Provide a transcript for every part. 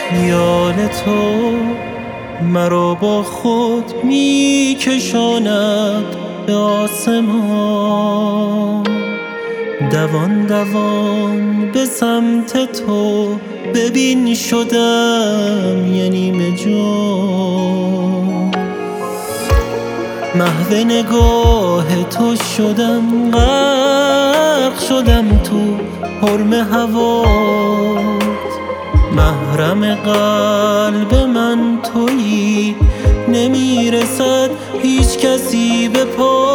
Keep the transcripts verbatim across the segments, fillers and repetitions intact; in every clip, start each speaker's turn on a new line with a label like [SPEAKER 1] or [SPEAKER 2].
[SPEAKER 1] خیال تو مرا با خود می کشاند به آسمان، دوان دوان به سمت تو ببین شدم یه نیمه جان. محو نگاه تو شدم، غرق شدم تو حرم هوات، محرم قلب من تویی، نمیرسد هیچ کسی به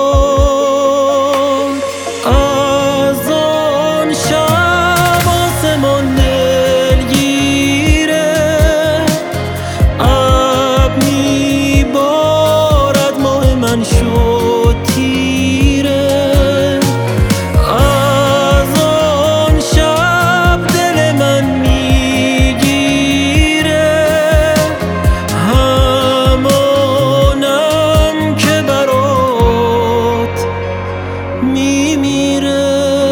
[SPEAKER 1] پات. از آن شب آسمان دلگیره، ابر میبارد ماه من شد تیره. از آن شب دل من میگیره، همانم که برات میمیره.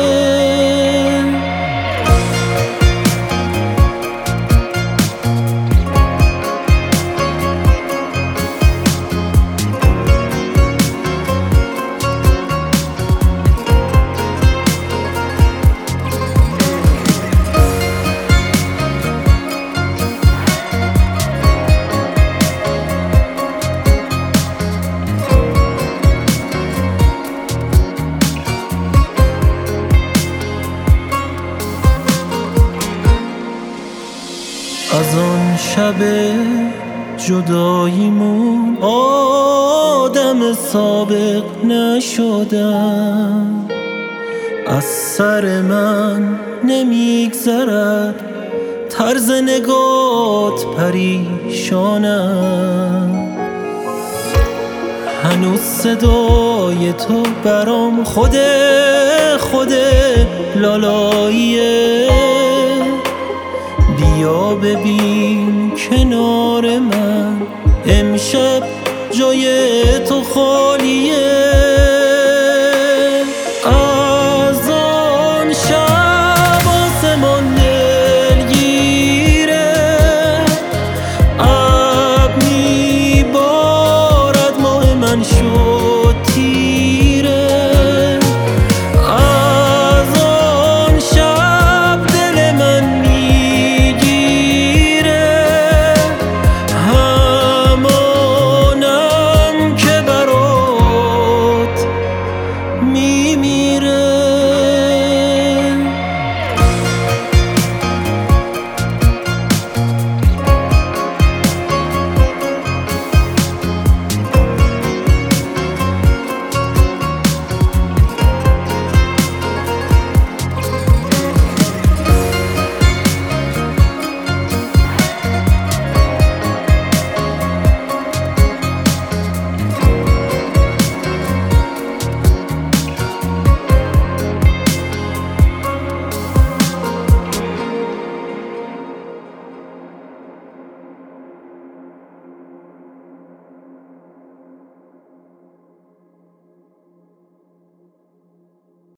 [SPEAKER 1] از آن شب جداییمون آدم سابق نشدم، از سر من نمیگذرد طرز نگات پریشانم. هنوز صدای تو برام خود خود لالاییه، بیا ببین کنار من